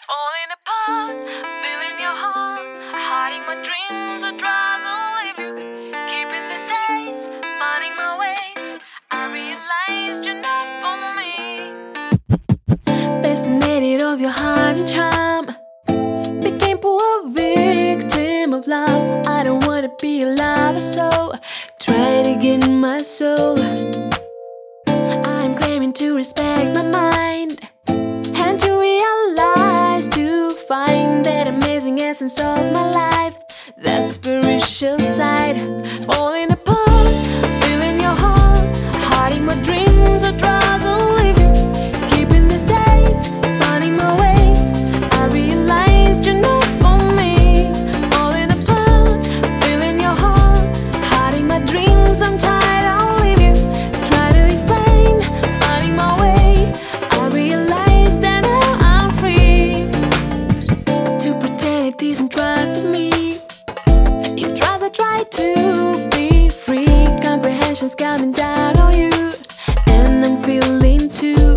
Falling apart, feeling your heart, hiding my dreams. I'd rather leave you, keeping these days, finding my ways. I realized you're not for me. Fascinated of your heart and charm, became poor victim of love. I don't wanna be a lover, so try to get my soul. I'm claiming to respect my mind and to realize, to find that amazing essence of my life, that spiritual side. Falling apart, feeling your heart, hiding my dreams. I'd rather leave you, keeping these days, finding my ways. I realized you're not for me. Falling apart, feeling your heart, hiding my dreams. I'm tired, I'll leave you, try to explain, finding my way. I realize that now I'm free to pretend it isn't right for me. You'd rather try to be free. Comprehension's coming down on you, and I'm feeling too.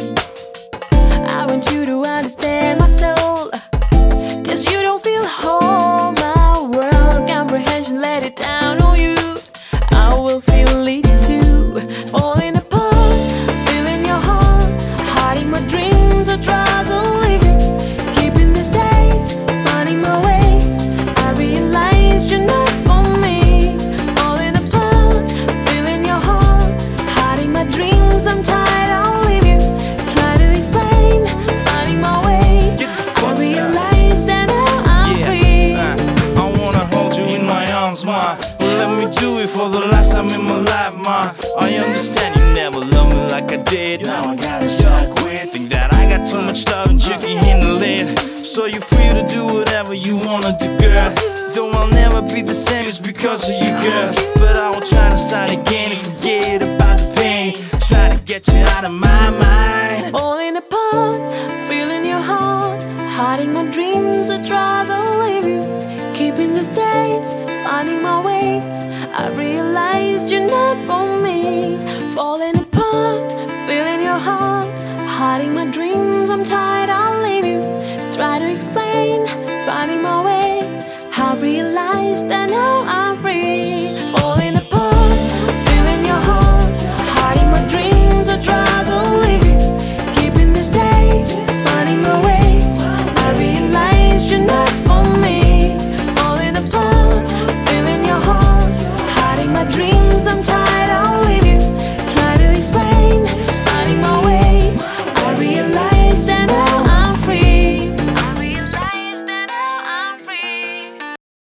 I want you to understand my soul, 'cause you don't feel whole, my world. Comprehension let it down on you, I will feel it too. Falling apart, feeling your heart, hiding my dreams. I'd rather leave you, keeping these days, finding my ways. I realized you're not for me. Falling apart, feeling your heart, hiding my dreams. I'm tired, I'll leave you, try to explain, finding my way. I realize that now I'm free. I wanna hold you in my arms, ma. Let me do it for the last time in my life, ma. I understand you never loved me like I did. Now I gotta shock with. Think that I got too much love and you can handle it. So you're free to do whatever you wanna do, girl. Though I'll never be the same, it's because of you, girl. But I will try to start again and forget about the pain. Try to get you out of my mind. Falling apart, feeling your heart, hiding my